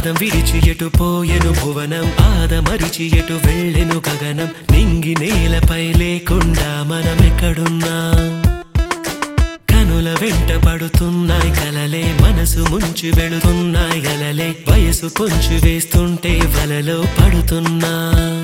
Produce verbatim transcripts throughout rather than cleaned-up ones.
పాదం విడిచి ఎటు పోయెను భువనం ఆదమరిచి ఎటు వెళ్ళెను గగనం నింగి నేలపై లేకుండా మనమెక్కడున్నా కనుల వెంట పడుతున్నాయి కలలే మనసు ముంచి వెళుతున్నాయి అలలే వయసు పొంచి వేస్తుంటే వలలో పడుతున్నా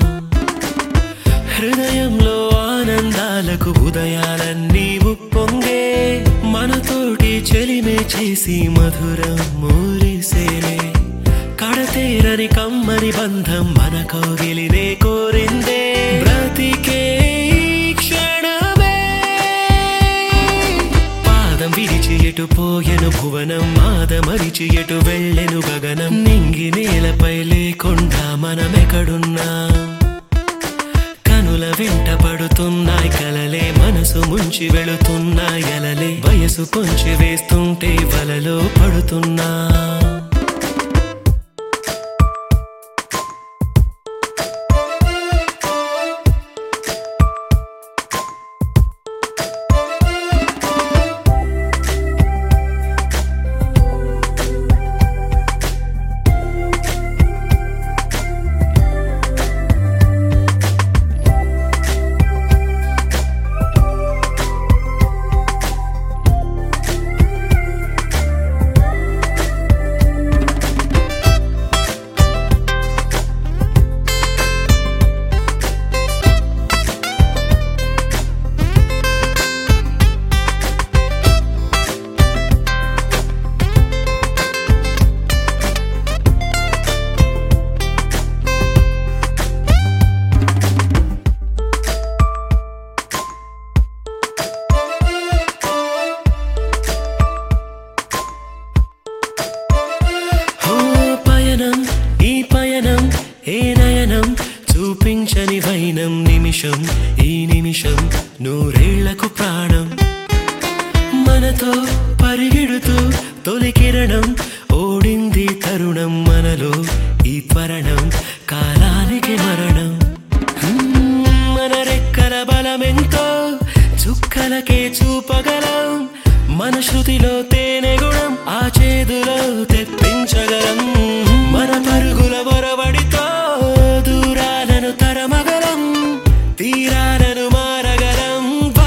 హృదయంలో ఆనందాలకు ఉదయాలన్నీ ఉప్పొంగే మనతోటి చెలిమే చేసి మధురం మూరిసేనే కడతేరని కమ్మని బంధం మన కౌగిలినే కోరిందే బ్రతికే క్షణమే పాదం విడిచి ఎటు పోయెను భువనం ఆదమరిచి ఎటు వెళ్ళెను గగనం నింగి నేలపై లేకుండా మనమెక్కడున్నా కనుల వెంట పడుతున్నాయి కలలే మనసు ముంచి వెళుతున్నాయి అలలే వయసు పొంచి వేస్తుంటే వలలో పడుతున్నా ఏ నయనం చూపించని వైనం నిమిషం ఈ నిమిషం నూరేళ్లకు ప్రాణం మనతో పరిగెడుతూ తొలి కిరణం ఓడింది తరుణం మనలో ఈ త్వరణం కాలానికి మరణం మన రెక్కల బలమెంతో చుక్కలకే చూపగలం మన శృతిలో తేనె గుణం ఆ చేదులో తెప్పించగలం మన పరుగుల వరవడితో దూరాలను తరమగలం తీరాలను మారగలం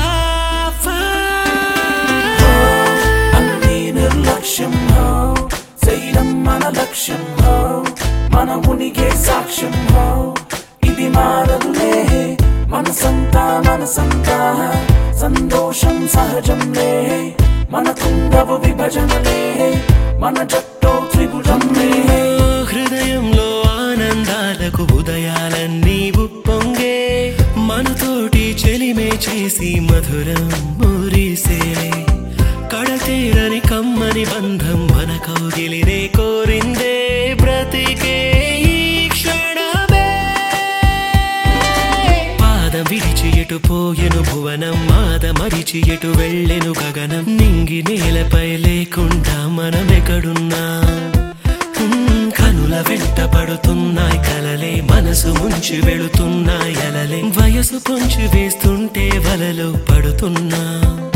అన్ని నిర్లక్ష్యం హో చేయడం మన లక్ష్యం హో మన ఉనికి సాక్ష్యం హో ఇది మారదులే మనసంతా మనసంతా సంతోషం సహజంలే మన కుండవ విభజనలే మన జట్టో త్రిభుజంలే హృదయంలో ఆనందాలకు ఉదయాలన్నీ ఉప్పొంగే మనతోటి చెలిమే చేసి మధురం మురిసే కడతేరని కమ్మని బంధం మన కౌగిలినే కోరిందే బ్రతికే క్షణమే పాదం విడిచి ఎటు పోయెను భువనం ఆదమరిచి ఎటు వెళ్ళెను గగనం నింగి నేలపై లేకుండా మనమెక్కడున్నా కనుల వెంట పడుతున్నాయి కలలే మనసు ముంచి వెళుతున్నాయి అలలే వయసు పొంచి వేస్తుంటే వలలో పడుతున్నా